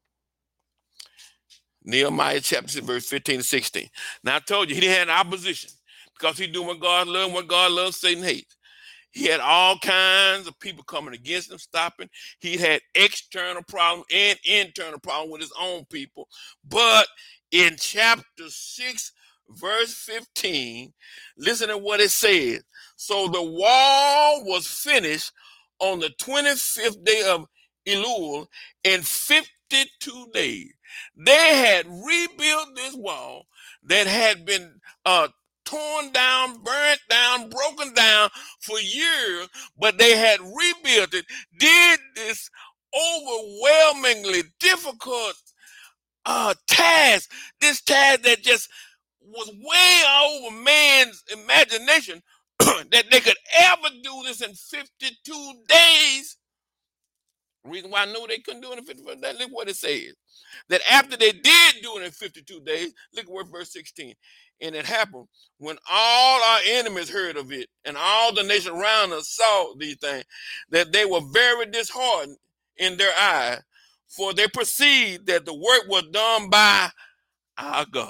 Nehemiah chapter 6, verse 15 and 16. Now I told you he didn't have opposition because he doing what God loves, Satan hates. He had all kinds of people coming against him, stopping. He had external problems and internal problems with his own people. But in chapter 6, verse 15, listen to what it says. So the wall was finished on the 25th day of Elul in 52 days. They had rebuilt this wall that had been torn down, burnt down, broken down for years, but they had rebuilt it, did this overwhelmingly difficult task, this task that just was way over man's imagination, that they could ever do this in 52 days. The reason why I knew they couldn't do it in 52 days, look what it says. That after they did do it in 52 days, look at verse 16. And it happened when all our enemies heard of it and all the nation around us saw these things, that they were very disheartened in their eyes, for they perceived that the work was done by our God.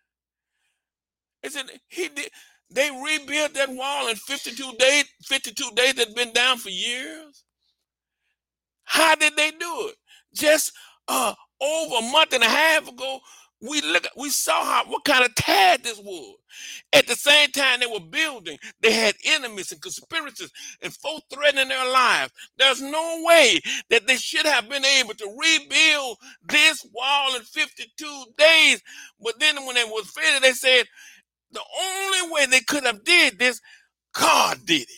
They rebuilt that wall in 52 days. 52 days that had been down for years. How did they do it? Just over a month and a half ago, we saw what kind of task this was. At the same time they were building, they had enemies and conspirators and folks threatening their lives. There's no way that they should have been able to rebuild this wall in 52 days. But then when they was finished, they said the only way they could have did this, God did it.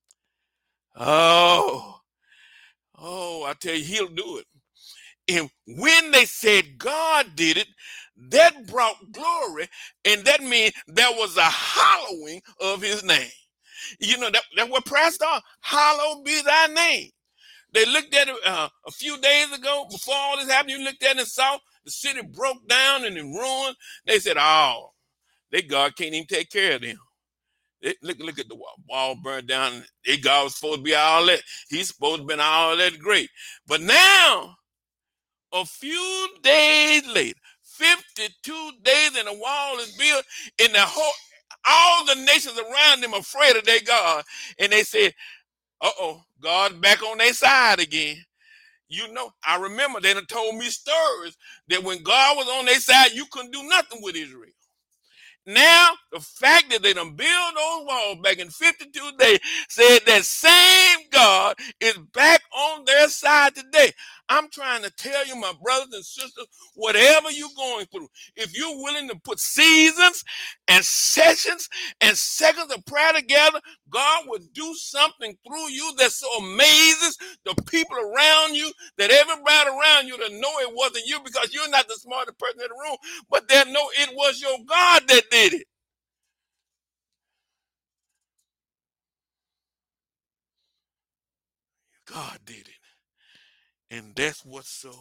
Oh, I tell you, he'll do it. And when they said God did it, that brought glory, and that means there was a hallowing of his name. You know, that's what prayer started. Hallowed be thy name. They looked at it a few days ago, before all this happened. You looked at it and saw the city broke down and in ruin. They said, oh, they God can't even take care of them. Look at the wall burned down. They God was supposed to be all that. He's supposed to be all that great. But now, a few days later, 52 days and the wall is built, and all the nations around them afraid of their God. And they said, uh-oh, God's back on their side again. You know, I remember they done told me stories that when God was on their side, you couldn't do nothing with Israel. Now, the fact that they done build those walls back in 52 days said that same God is back on their side today. I'm trying to tell you, my brothers and sisters, whatever you're going through, if you're willing to put seasons and sessions and seconds of prayer together, God will do something through you that so amazes the people around you that everybody around you to know it wasn't you, because you're not the smartest person in the room, but they know it was your God that did it. God did it. And that's what's so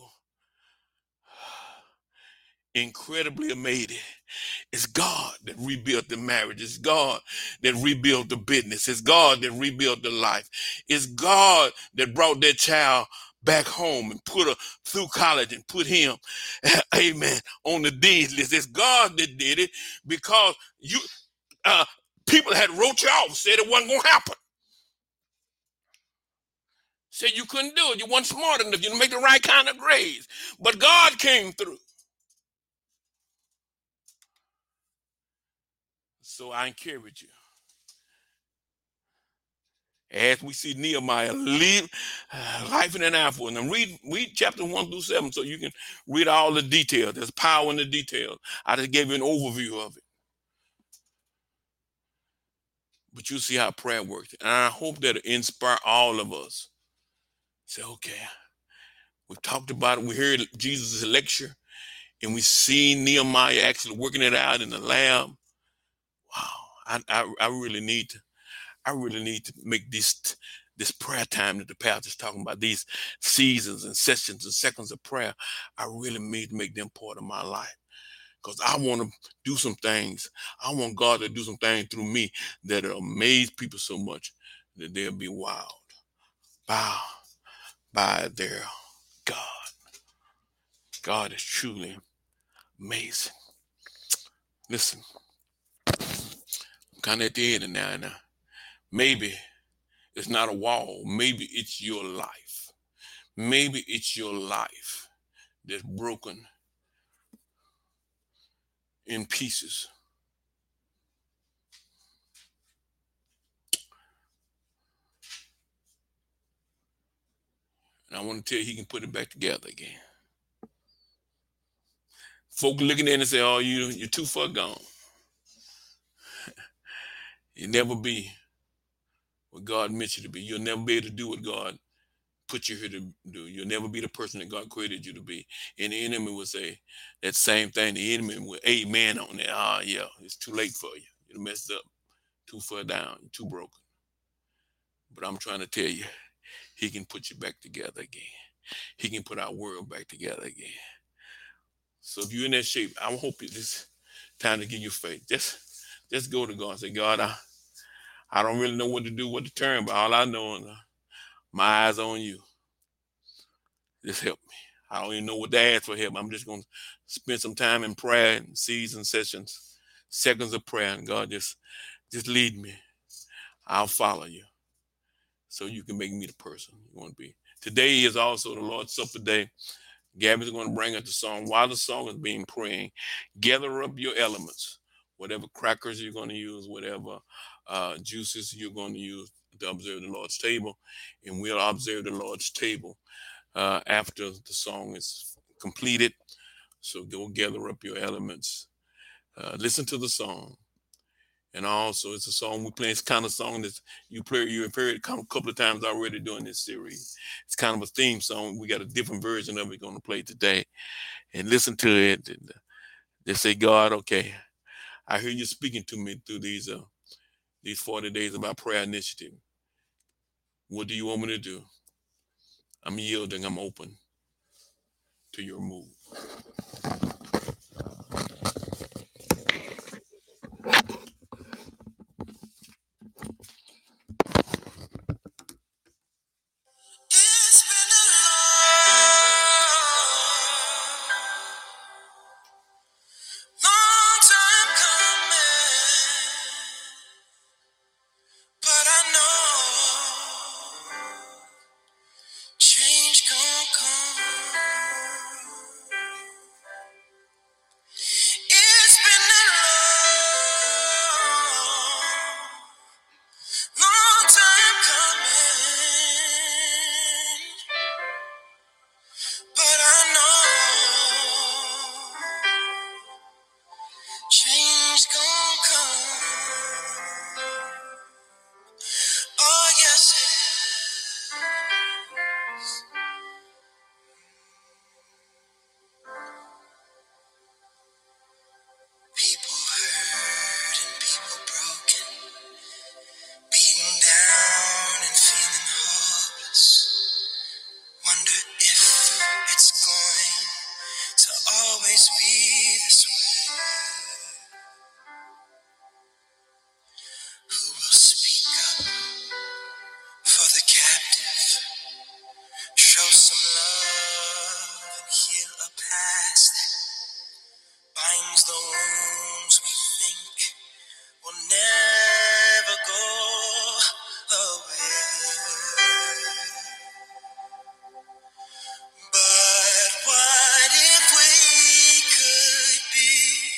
incredibly amazing. It's God that rebuilt the marriage. It's God that rebuilt the business. It's God that rebuilt the life. It's God that brought that child back home and put her through college and put him, amen, on the dean's list. It's God that did it, because people had wrote you off, said it wasn't going to happen. Said you couldn't do it. You weren't smart enough. You didn't make the right kind of grades. But God came through. So I encourage you, as we see Nehemiah live life in an apple, and read chapter 1 through 7 so you can read all the details. There's power in the details. I just gave you an overview of it. But you see how prayer works. And I hope that it inspire all of us. Say, okay, we've talked about it. We heard Jesus' lecture, and we see Nehemiah actually working it out in the lab. Wow, I really need to make this prayer time that the pastor's talking about, these seasons and sessions and seconds of prayer. I really need to make them part of my life, because I want to do some things. I want God to do some things through me that'll amaze people so much that they'll be wowed by their God. God is truly amazing. Listen, I'm kind of at the end of now. Maybe it's not a wall. Maybe it's your life. Maybe it's your life that's broken in pieces. And I want to tell you, he can put it back together again. Folk looking at it and say, oh, you're too far gone. You'll never be what God meant you to be. You'll never be able to do what God put you here to do. You'll never be the person that God created you to be. And the enemy will say that same thing. The enemy will amen on that. Yeah, it's too late for you. You're messed up, too far down, you're too broken. But I'm trying to tell you, he can put you back together again. He can put our world back together again. So if you're in that shape, I hope it's time to give you faith. Just go to God and say, God, I don't really know what to do, what to turn, but all I know is my eyes on you. Just help me. I don't even know what to ask for help. I'm just going to spend some time in prayer and season sessions, seconds of prayer, and God, just lead me. I'll follow you so you can make me the person you want to be. Today is also the Lord's Supper Day. Gabby's going to bring us the song. While the song is being praying, gather up your elements, whatever crackers you're going to use, whatever juices you're going to use to observe the Lord's table, and we'll observe the Lord's table after the song is completed. So go gather up your elements, listen to the song. And also, it's a song we play. It's kind of song that you've heard a couple of times already during this series. It's kind of a theme song. We got a different version of it going to play today. And listen to it. And They say, God, okay, I hear you speaking to me through these 40 days about prayer initiative. What do you want me to do? I'm yielding. I'm open to your move. It's been a long time coming, but I know change gon' come. It's been a long time coming, but I know change gon' come. Oh yes it is. People hurt and people broken, beaten down and feeling hopeless. Wonder if it's going to always be this way. Who will speak up for the captive? Show some love and heal a past that binds the wounds we think will never go away. But what if we could be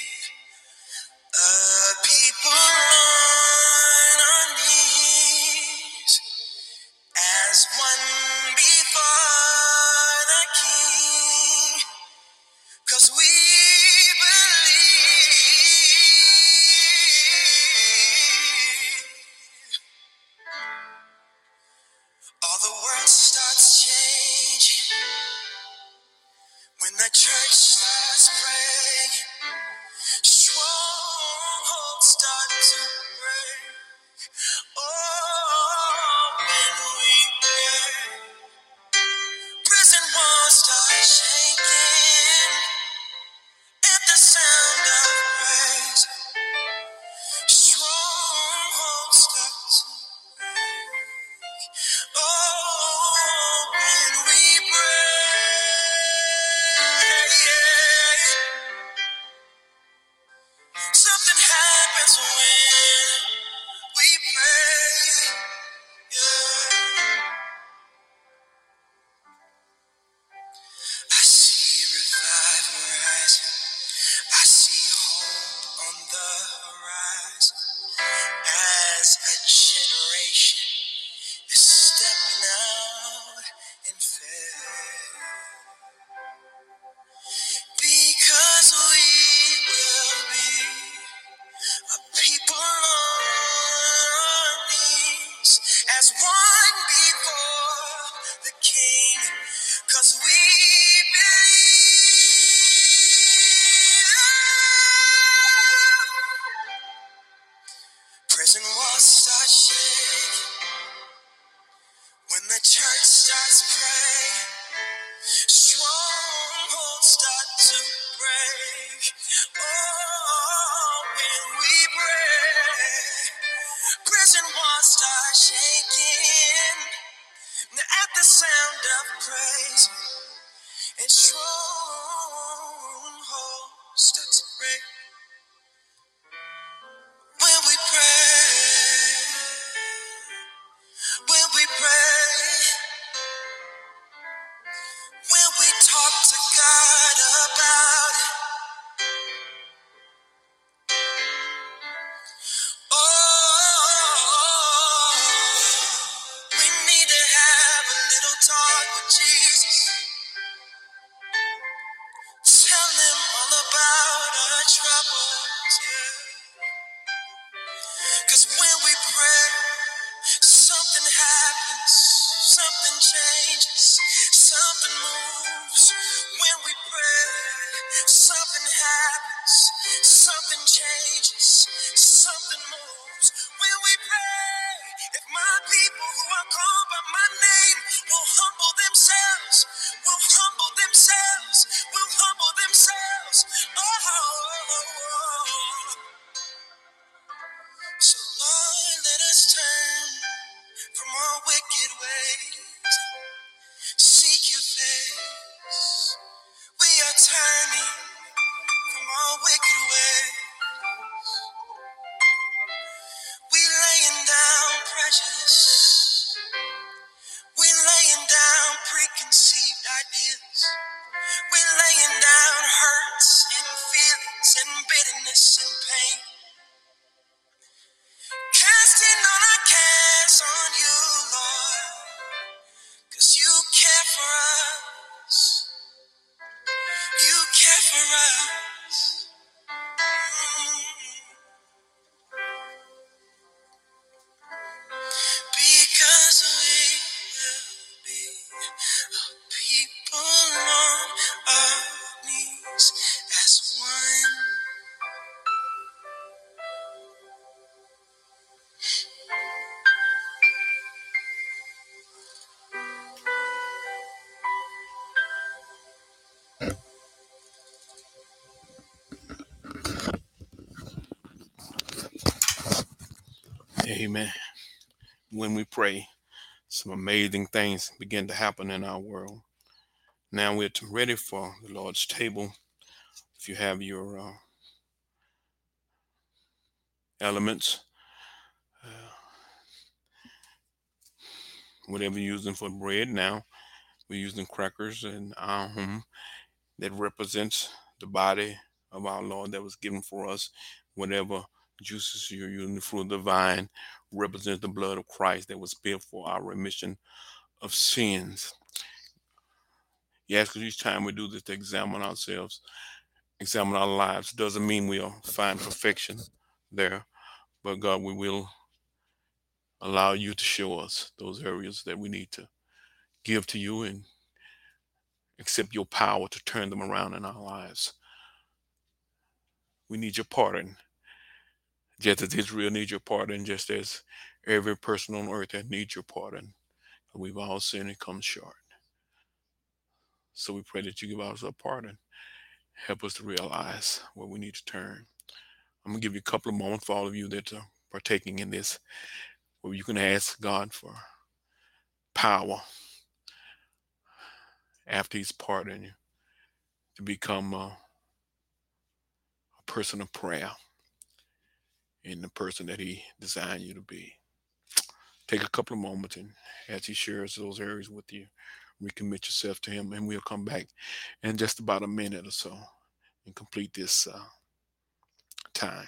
a people on our knees as one before the King? 'Cause we believe all the world starts changing when the church starts praying. Strongholds start to break. Oh, when we pray, prison walls start shaking at the sound of praise. Strongholds start to break. Oh, when we pray, yeah. Something happens when we pray. Yeah. I see revival rising. I see hope on the horizon as a generation is stepping out in faith. Because we will be a people on our knees as one before the King. 'Cause we believe prison walls start shaking when the church starts praying. Strongholds start to break. Oh, when we pray, prison walls start shaking at the sound of praise, and strongholds start to break. When we pray, when we pray, when we talk to God about it. Oh, we need to have a little talk with Jesus. Tell him all about our troubles, yeah. 'Cause when we pray, something happens, something changes, something moves. When we pray, something happens, pain. Casting all our cares on you, Lord, 'cause you care for us. You care for us. Because we will be people on our knees as one. Amen. When we pray, some amazing things begin to happen in our world. Now we're ready for the Lord's table. If you have your elements, whatever you're using for bread, now we're using crackers and that represents the body of our Lord that was given for us. Whatever juices you're using, the fruit of the vine, represents the blood of Christ that was spilled for our remission of sins. Yes, because each time we do this to examine ourselves, examine our lives, doesn't mean we'll find perfection there, but God, we will allow you to show us those areas that we need to give to you and accept your power to turn them around in our lives. We need your pardon, just as Israel needs your pardon, just as every person on earth that needs your pardon. We've all sinned and come short. So we pray that you give us a pardon. Help us to realize where we need to turn. I'm going to give you a couple of moments for all of you that are partaking in this, where you can ask God for power after he's pardoned you to become a person of prayer and the person that he designed you to be. Take a couple of moments, and as he shares those areas with you, recommit yourself to him, and we'll come back in just about a minute or so and complete this time.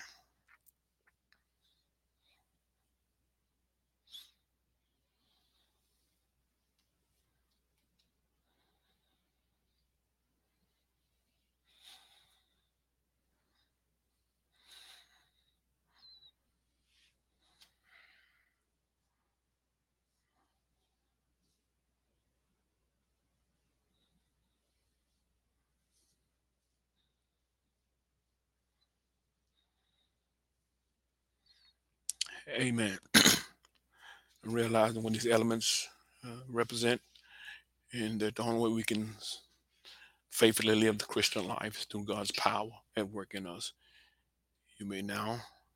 Amen. Realizing what these elements represent, and that the only way we can faithfully live the Christian life is through God's power at work in us. You may now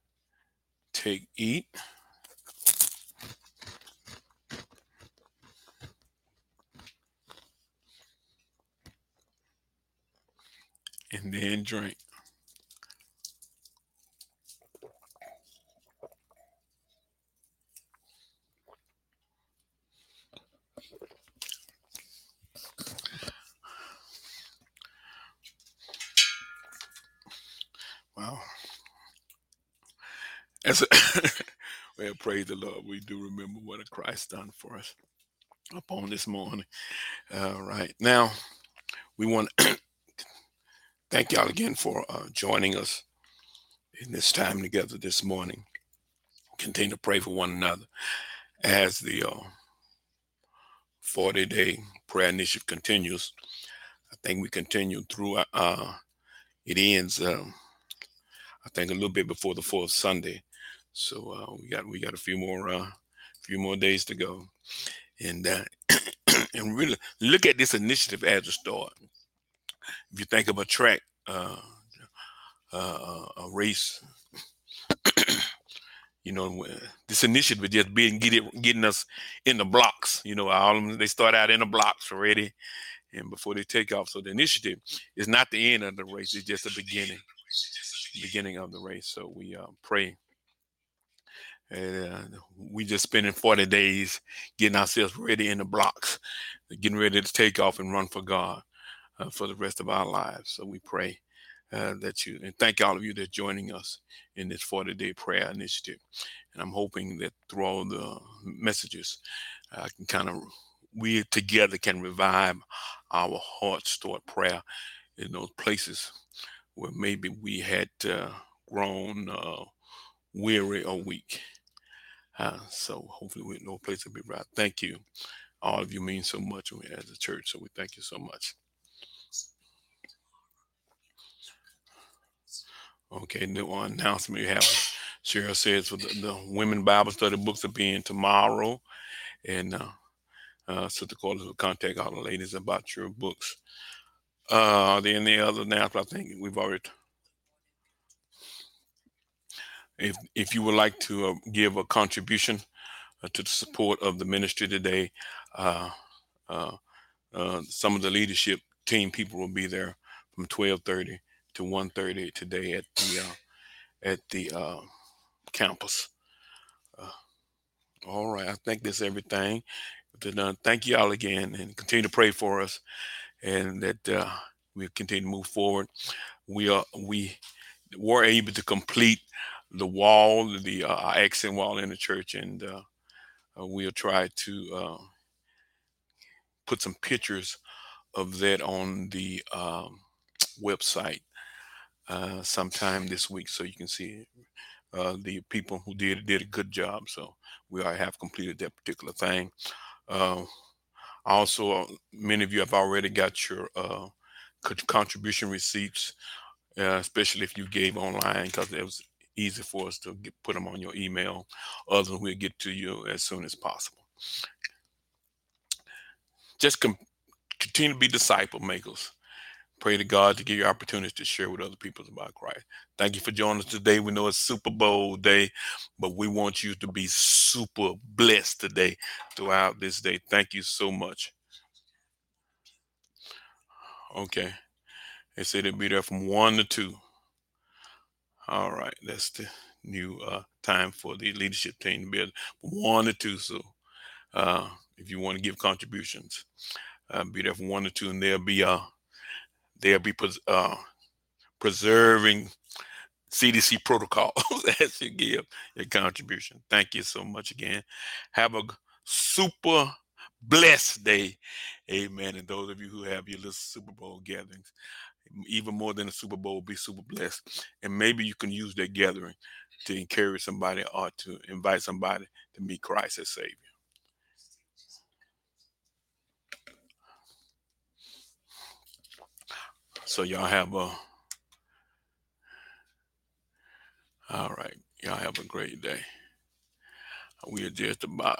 eat, and then drink. Wow. Well, praise the Lord. We do remember what Christ done for us upon this morning. Right now, we want to thank y'all again for joining us in this time together this morning. Continue to pray for one another as the 40-day prayer initiative continues. I think we continue through. It ends. I think a little bit before the fourth Sunday, so we got a few more days to go, and and really look at this initiative as a start. If you think of a track, a race, this initiative is just getting us in the blocks. All of them, they start out in the blocks already, and before they take off. So the initiative is not the end of the race; it's just the beginning of the race. So we pray. We just spending 40 days getting ourselves ready in the blocks, getting ready to take off and run for God for the rest of our lives. So we pray and thank all of you that's joining us in this 40-day prayer initiative. And I'm hoping that through all the messages, I can we together can revive our hearts toward prayer in those places where maybe we had grown weary or weak. So hopefully we're in no place to be right. Thank you. All of you mean so much as a church, so we thank you so much. Okay, the one announcement we have, Cheryl says, for the women Bible study books are being tomorrow, and Sister Corliss will contact all the ladies about your books. Are there any other announcements? I think we've already. If you would like to give a contribution to the support of the ministry today, uh, uh, some of the leadership team people will be there from 12:30 to 1:30 today at the campus. Uh, all right, I think that's everything. Then, thank you all again, and continue to pray for us, and that we'll continue to move forward. We were able to complete the wall, the accent wall in the church, and we'll try to put some pictures of that on the website sometime this week, so you can see the people who did a good job. So we already have completed that particular thing. Uh, Also, many of you have already got your contribution receipts, especially if you gave online, because it was easy for us to put them on your email. Other than we'll get to you as soon as possible. Just continue to be disciple makers. Pray to God to give you opportunities to share with other people about Christ. Thank you for joining us today. We know it's Super Bowl day, but we want you to be super blessed today throughout this day. Thank you so much. Okay. They said they'll be there from 1 to 2. All right. That's the new time for the leadership team to be from 1 to 2. So if you want to give contributions, be there from 1 to 2, and they'll be preserving CDC protocols as you give your contribution. Thank you so much again. Have a super blessed day. Amen. And those of you who have your little Super Bowl gatherings, even more than a Super Bowl, be super blessed. And maybe you can use that gathering to encourage somebody or to invite somebody to meet Christ as Savior. So y'all have all right. Y'all have a great day. We are just about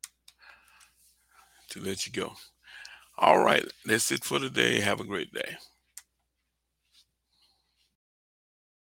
to let you go. All right. That's it for today. Have a great day.